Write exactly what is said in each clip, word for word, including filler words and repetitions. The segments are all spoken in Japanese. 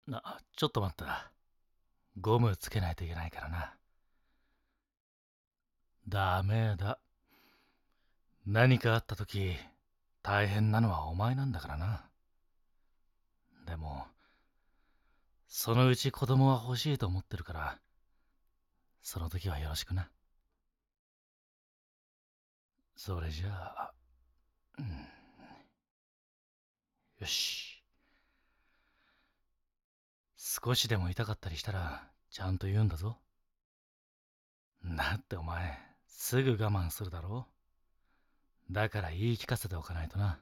な、ちょっと待った。ゴムつけないといけないからな。ダメだ。何かあった時、大変なのはお前なんだからな。でも、そのうち子供は欲しいと思ってるから、その時はよろしくな。それじゃあ、うん、よし。少しでも痛かったりしたら、ちゃんと言うんだぞ。だってお前、すぐ我慢するだろ。だから言い聞かせておかないとな。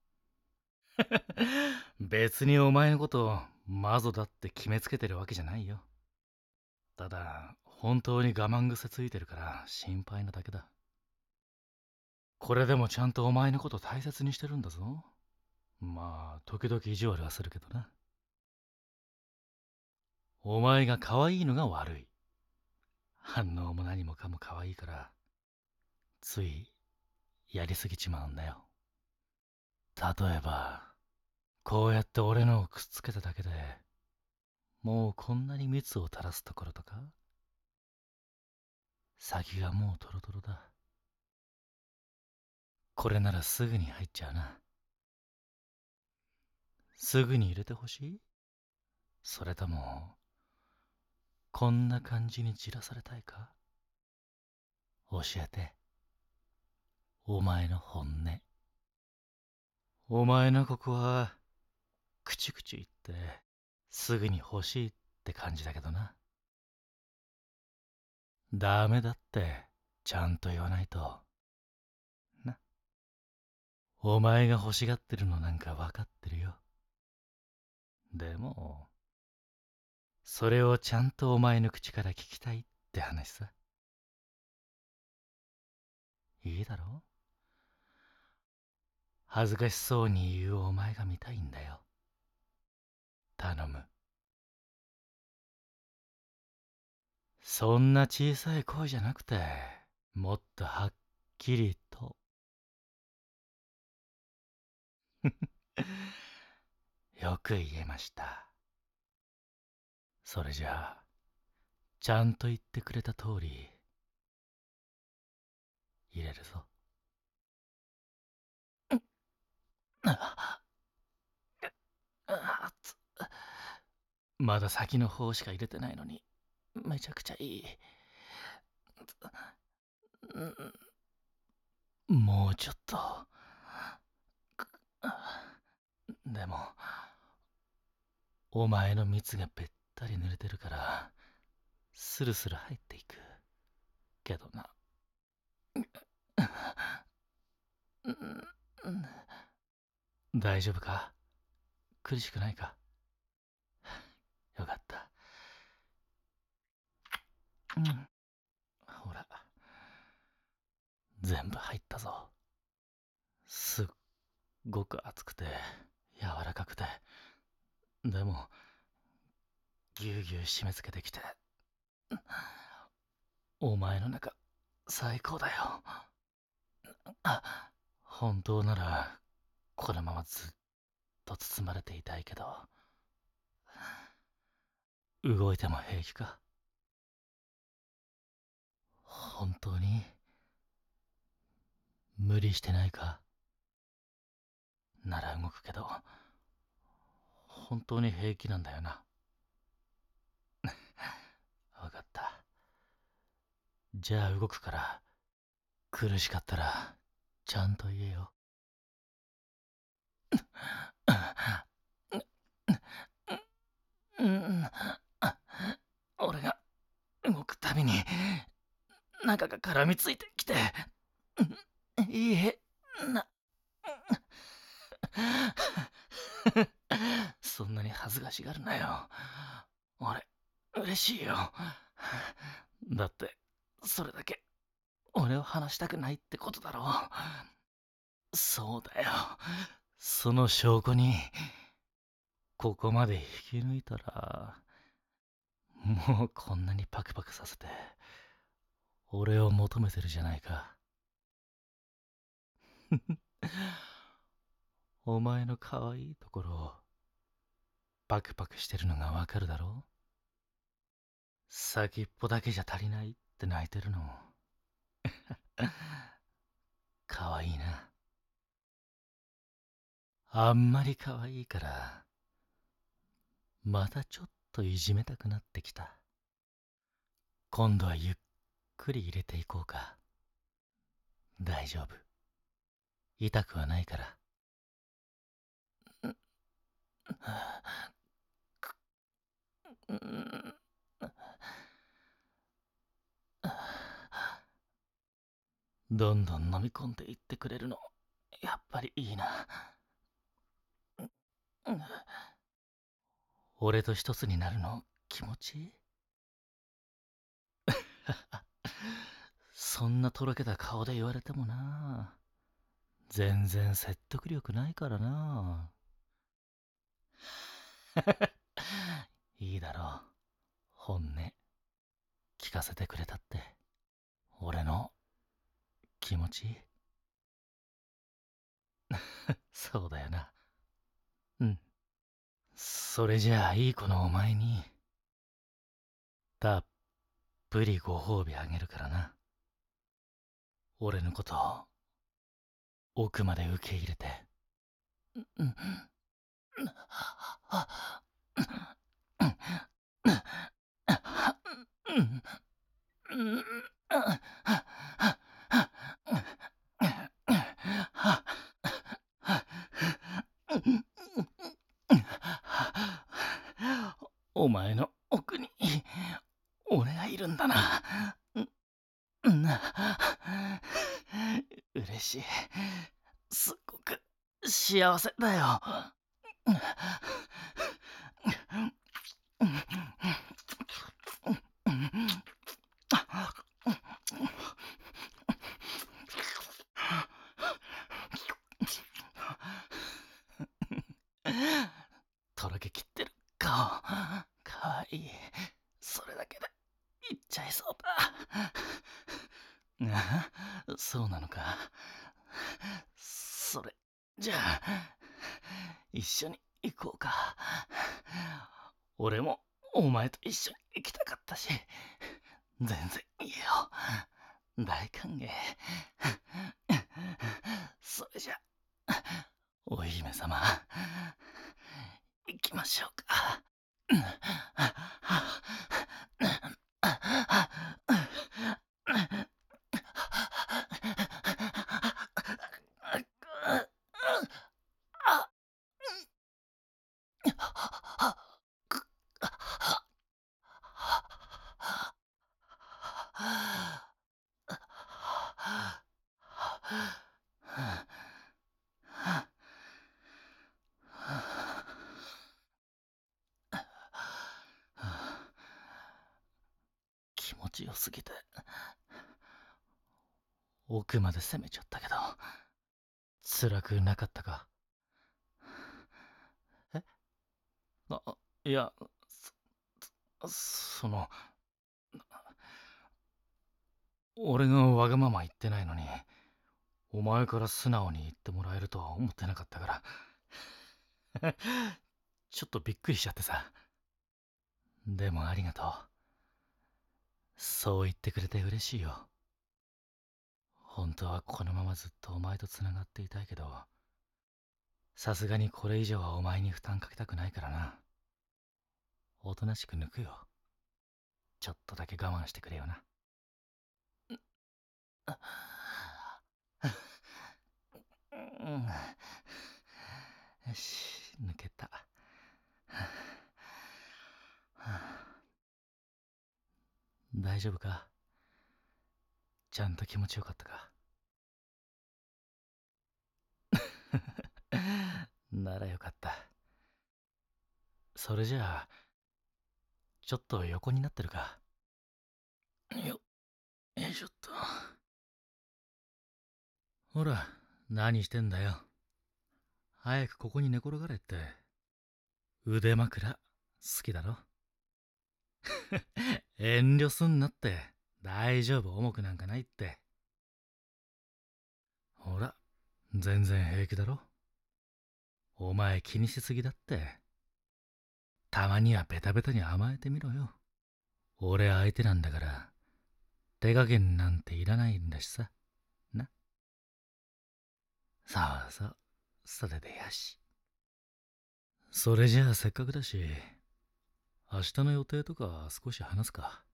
別にお前のことをマゾだって決めつけてるわけじゃないよ。ただ、本当に我慢癖ついてるから心配なだけだ。これでもちゃんとお前のこと大切にしてるんだぞ。まあ、時々意地悪はするけどな。お前が可愛いのが悪い。反応も何もかも可愛いから、ついやりすぎちまうんだよ。例えば、こうやって俺のをくっつけただけで、もうこんなに蜜を垂らすところとか、先がもうトロトロだ。これならすぐに入っちゃうな。すぐに入れてほしい？それとも、こんな感じにじらされたいか？教えて。お前の本音。お前のここは、くちくち言って、すぐに欲しいって感じだけどな。ダメだって、ちゃんと言わないと。な。お前が欲しがってるのなんかわかってるよ。でも、それをちゃんとお前の口から聞きたいって話さ。いいだろ？恥ずかしそうに言うお前が見たいんだよ。頼む。そんな小さい声じゃなくて、もっとはっきりと。よく言えました。それじゃあ、ちゃんと言ってくれた通り、入れるぞ。ああつまだ先の方しか入れてないのに、めちゃくちゃいい。もうちょっと。でも、お前の蜜がべったり濡れてるから、スルスル入っていく。けどな。大丈夫か？苦しくないか？よかった。うん。ほら、全部入ったぞ。すっごく熱くて、柔らかくて、でも、ぎゅうぎゅう締め付けてきて、お前の中、最高だよ。あ、本当なら、このままずっと包まれていたいけど、動いても平気か？本当に無理してないか？なら動くけど、本当に平気なんだよな。わかった。じゃあ動くから、苦しかったら、ちゃんと言えよ。うん、俺が動くたびに、中が絡みついてきて、いいえ、な、そんなに恥ずかしがるなよ。俺、嬉しいよ。だって、それだけ、俺を話したくないってことだろう。そうだよ。その証拠に、ここまで引き抜いたら、もうこんなにパクパクさせて、俺を求めてるじゃないか。お前の可愛いところをパクパクしてるのがわかるだろう。先っぽだけじゃ足りないって泣いてるの。かわいいな。あんまりかわいいから、またちょっといじめたくなってきた。今度はゆっくり入れていこうか。大丈夫。痛くはないから。どんどん飲み込んでいってくれるの、やっぱりいいな。俺と一つになるの気持ちいい。そんなとろけた顔で言われてもな。全然説得力ないからな。いいだろう。本音聞かせてくれたって。俺の気持ちいい。そうだよな。うん。それじゃあいい子のお前にたっぷりご褒美あげるからな。俺のことを奥まで受け入れて。うん。お前の奥に俺がいるんだな。嬉しい。すっごく幸せだよ。とろけきってる顔、かわいい。それだけで言っちゃいそうだ。ああ、そうなのか。それじゃあ一緒に行こうか。俺もお前と一緒に行きたかったし、全然いいよ。大歓迎。それじゃお姫様、行きましょうか。気持ちよすぎて奥まで攻めちゃったけど、辛くなかったか。えあ、いや、そ、その、俺がわがまま言ってないのに、お前から素直に言ってもらえるとは思ってなかったから、ちょっとびっくりしちゃってさ。でもありがとう。そう言ってくれて嬉しいよ。本当はこのままずっとお前とつながっていたいけど、さすがにこれ以上はお前に負担かけたくないからな。おとなしく抜くよ。ちょっとだけ我慢してくれよな。うん。よし、抜けた。大丈夫か？ちゃんと気持ちよかったか？ならよかった。それじゃあ、ちょっと横になってるか？よ、よいしょっと。ほら、何してんだよ。早くここに寝転がれって。腕枕、好きだろ？遠慮すんなって。大丈夫、重くなんかないって。ほら、全然平気だろ？お前気にしすぎだって。 たまにはベタベタに甘えてみろよ。俺相手なんだから、手加減なんていらないんだしさ。な。そうそう、それでよし。それじゃあせっかくだし、明日の予定とか少し話すか。